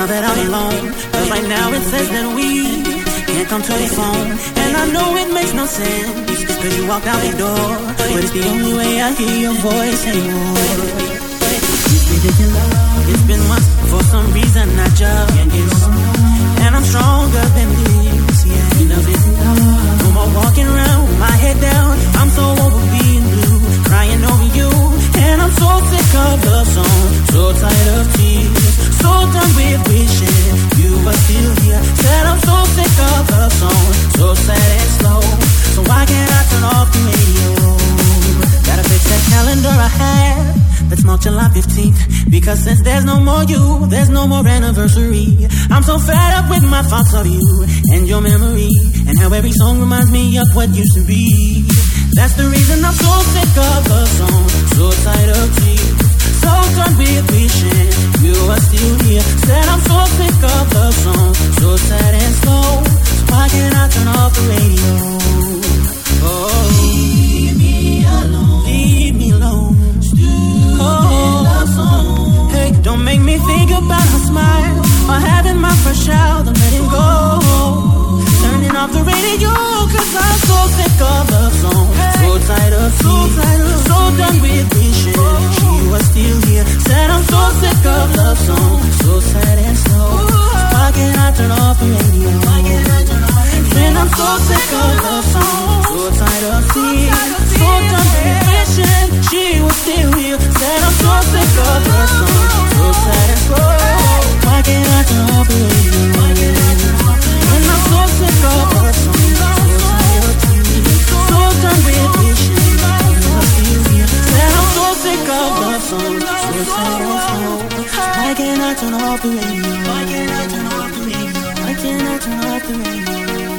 now that I'm alone. Cause right now it says that we can't come to the phone. And I know it makes no sense, cause you walked out the door. But it's the only way I hear your voice anymore. It's been months, for some reason I just can't get on. And I'm stronger than this, yeah. No more walking around with my head down. I'm so over being blue, crying over you. And I'm so sick of the song, so tired of tears, so done with wishing you were still here. Said I'm so sick of the song, so sad and slow. So why can't I turn off the radio? Gotta fix that calendar I had, let's mark July 15th. Because since there's no more you, there's no more anniversary. I'm so fed up with my thoughts of you and your memory, and how every song reminds me of what used to be. That's the reason I'm so sick of the song, so tired of tears, so done with wishing you were still here. Said I'm so sick of the song, so sad and slow. So why can't I turn off the radio? Oh, leave me alone, leave me alone. Oh, hey, don't make me think about her smile or having my first child and letting go. Turning off the radio, cause I'm so sick of the song, so tired of tears, so done with wishing she was still here. Said I'm so sick of the song, so sad and slow. Why can't I turn off the radio? Then I'm so sick of the song, so tired of tears, so done with wishing she was still here. Said I'm so sick of the song, so sad and slow. Why can't I turn off the radio? And I'm so sick of the song, so tired of tears, so done with wishing she was still here. Said I'm so sick of the song, so sad and slow. Why can't I turn off the radio? Why can't I turn off the radio? Why can't I turn off the radio?